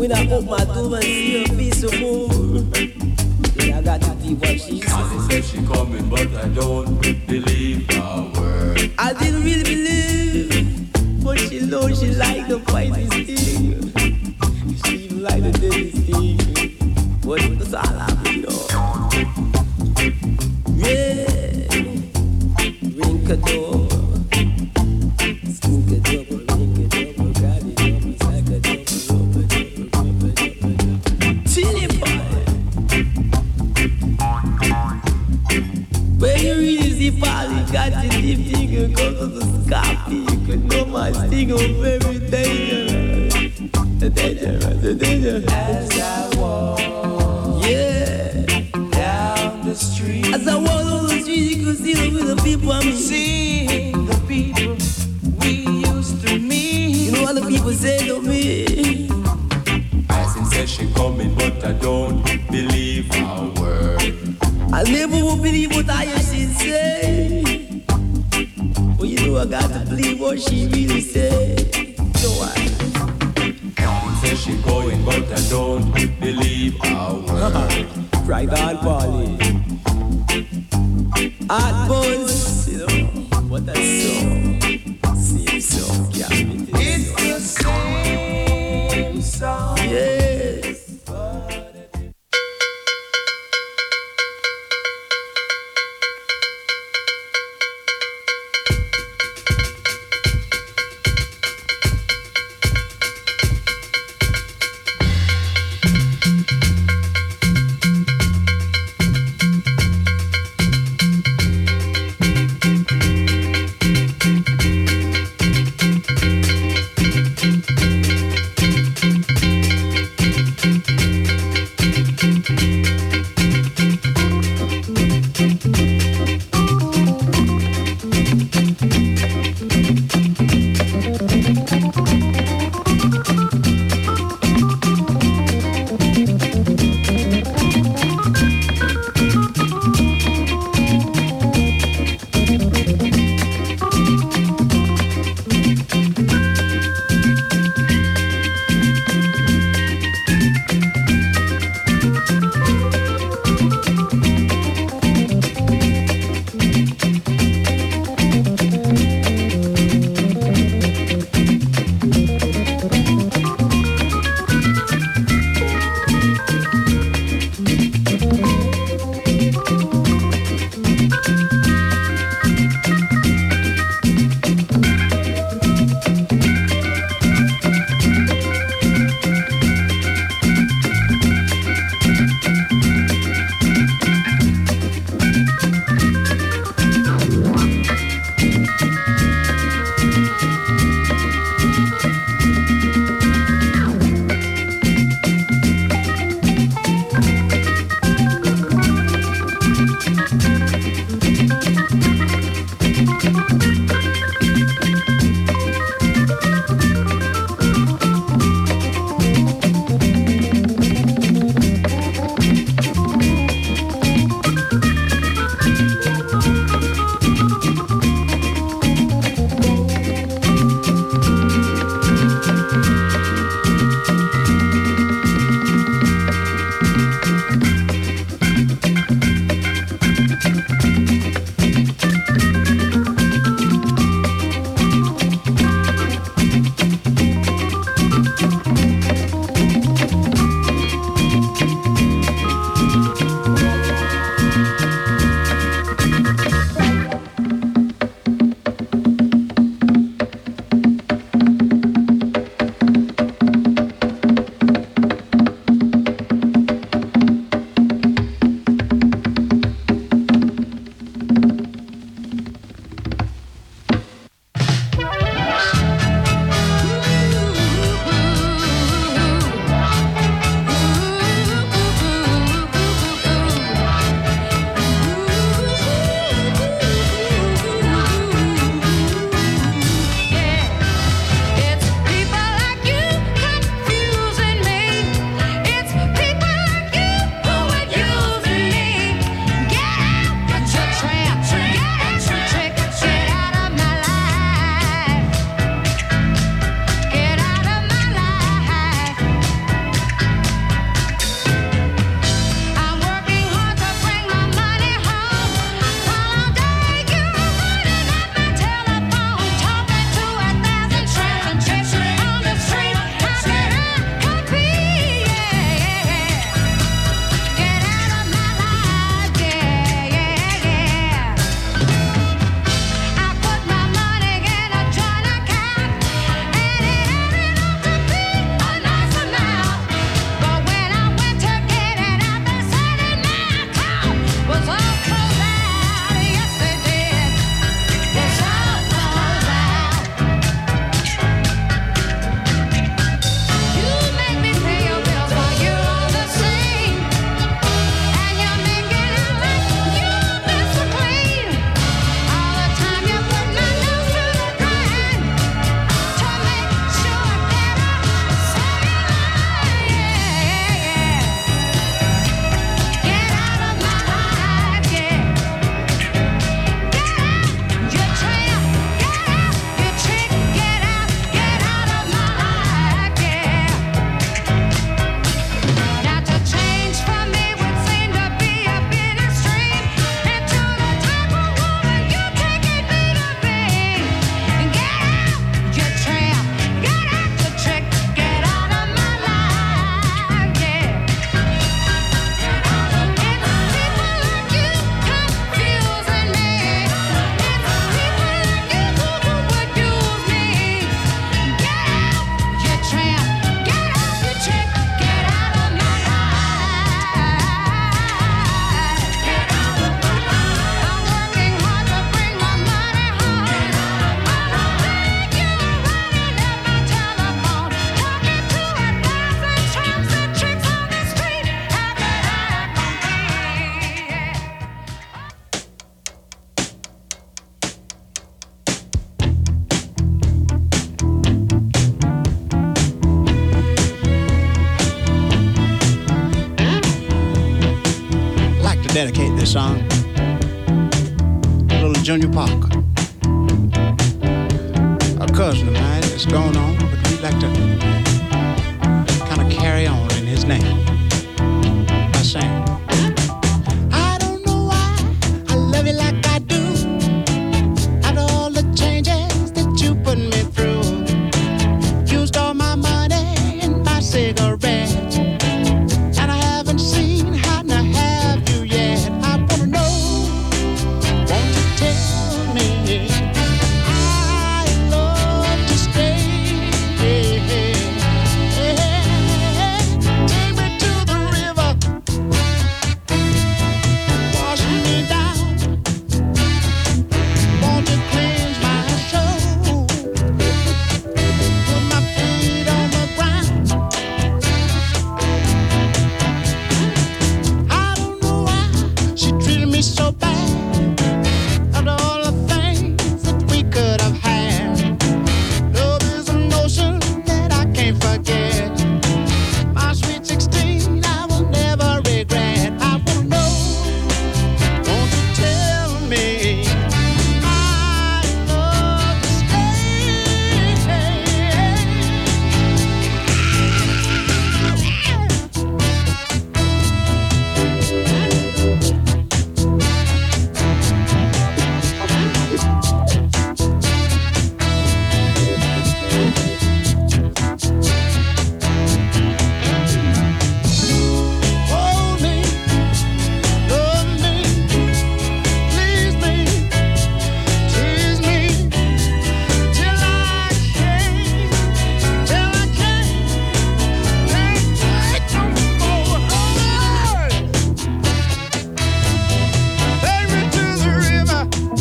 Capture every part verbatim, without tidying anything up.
when I open my door and see her face some more, then I got to believe what she said. She said she coming, but I don't believe a word. I didn't really believe, but she knows she like the finest thing. She even like the deadest thing. But that's all I know. Yeah, ring a door, stink a double, ring a double, got it double, sack a double, rubber double, rubber double, double. Chili pie. When you really see Polly, got your deep thing and go to the scarf, you can know my sting of very dangerous, dangerous, dangerous. As I walk, yeah, down the street, as I walk on the street, you can see the with the people I'm seeing the people we used to meet. You know what the people say to me? She said she coming, but I don't believe a word. I never will believe what I hear she say. Well, you know I got to believe what she really said. So why? She said she going, but I don't believe a word. Right on, Polly. Hot buzz, you know, what a song. Same song, yeah. It's the same song. Yes. dedicate this song to little Junior Parker. A cousin of mine is going on, but we'd like to kind of carry on in his name by saying, I don't know why I love you like I do. After all the changes that you put me through, used all my money and my cigarettes, and I haven't seen how to have you yet. I wanna know, won't you tell me I love to stay? Take me to the river, wash me down. Won't you cleanse my soul? Put my feet on the ground. I don't know why she treated me so bad. After all the things that we could have had, love is an ocean that I can't forget. My sweet sixteen, I will never regret. I wanna know, won't you tell me I love to stay? Hold me, love me, please me, tease me, till I can't, till I can't, can't take no more. Take me to the river.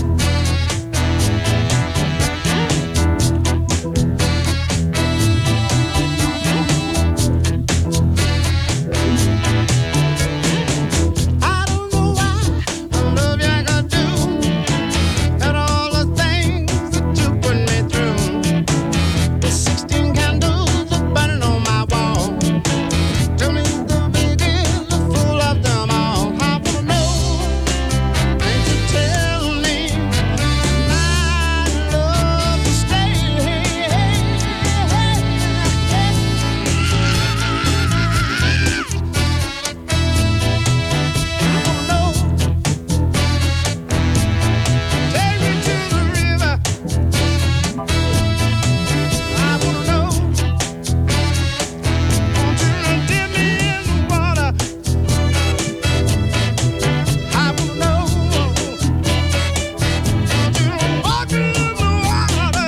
I don't know why I love you like I do, and all the things that you put me through. The sixteen candles are burning on my wall. Tell me the biggest, the fool of them all. I wanna know, won't you tell me I love to stay? I wanna know, take me to the river. I wanna know, won't you dip me in the water? I wanna know, won't you walk me in the water?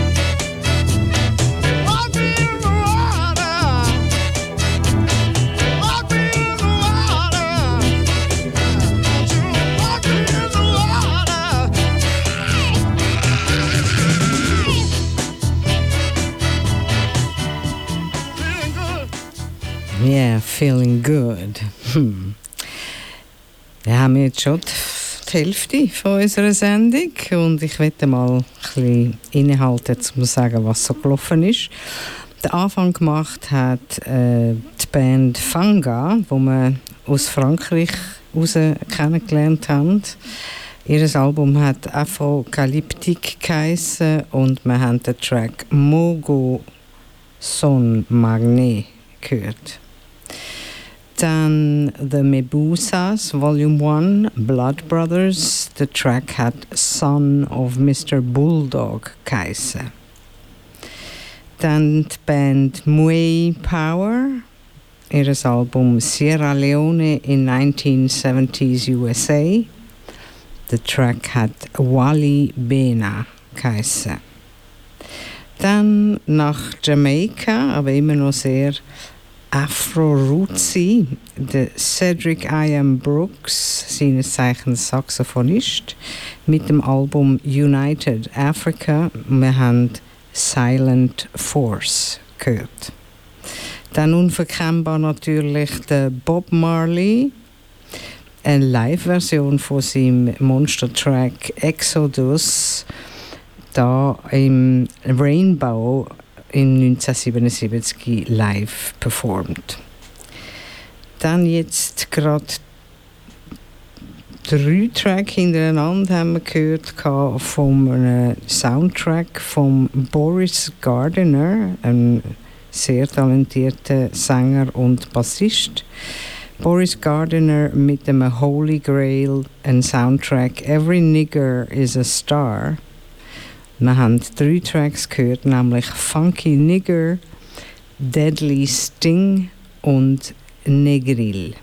Walk me in the water. Walk me in the water. Won't you walk me in the water? Feeling good. Yeah, feeling good. Hm. Wir haben jetzt schon die die Hälfte von unserer Sendung und ich werde mal ein bisschen innehalten, um zu sagen, was so gelaufen ist. Den Anfang gemacht hat äh, die Band Fanga, die wir aus Frankreich raus kennengelernt haben. Ihr Album hat Afrocalyptique geheissen und wir haben den Track Mogo Son Magné gehört. Dann The Mebusas, Volume one, Blood Brothers. Der Track hat Son of Mister Bulldog geheissen. Dann die Band Muay Power. Ihr Album Sierra Leone in nineteen seventies U S A. Der Track hat Wali Bena geheissen. Dann nach Jamaika, aber immer noch sehr Afro-Rootsy, der Cedric Ian Brooks, seines Zeichens Saxophonist, mit dem Album United Africa. Wir haben Silent Force gehört. Dann unverkennbar natürlich der Bob Marley, eine Live-Version von seinem Monster-Track Exodus, da im Rainbow in neunzehnhundertsiebenundsiebzig live performt. Dann jetzt gerade drei Tracks hintereinander haben wir gehört vom einem Soundtrack von Boris Gardiner, ein sehr talentierter Sänger und Bassist. Boris Gardiner mit dem Holy Grail, ein Soundtrack Every Nigger is a Star. Wir haben drei Tracks gehört, nämlich Funky Nigger, Deadly Sting und Negril.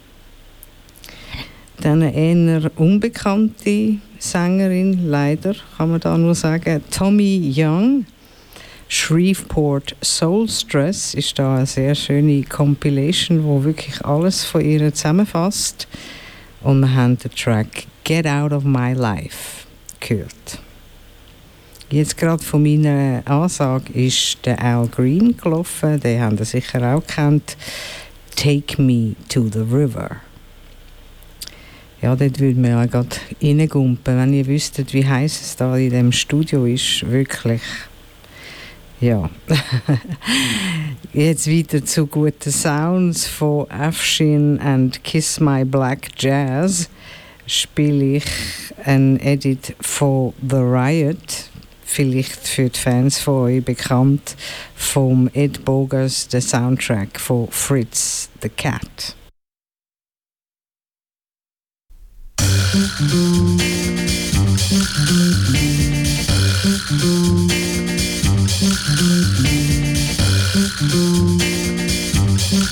Dann eine eher unbekannte Sängerin, leider kann man da nur sagen, Tommy Young. Shreveport Soul Stress ist da eine sehr schöne Compilation, wo wirklich alles von ihr zusammenfasst. Und wir haben den Track Get Out of My Life gehört. Jetzt gerade von meiner Ansage ist der Al Green gelaufen, den habt ihr sicher auch kennt. Take Me to the River. Ja, dort würde man ja gerade reingumpen, wenn ihr wüsstet, wie heiß es da in dem Studio ist, wirklich. Ja. Jetzt weiter zu guten Sounds von Afshin and Kiss My Black Jazz spiele ich ein Edit von The Riot, vielleicht für die Fans von euch bekannt, vom Ed Bogas, der Soundtrack von Fritz the Cat. Mm-hmm.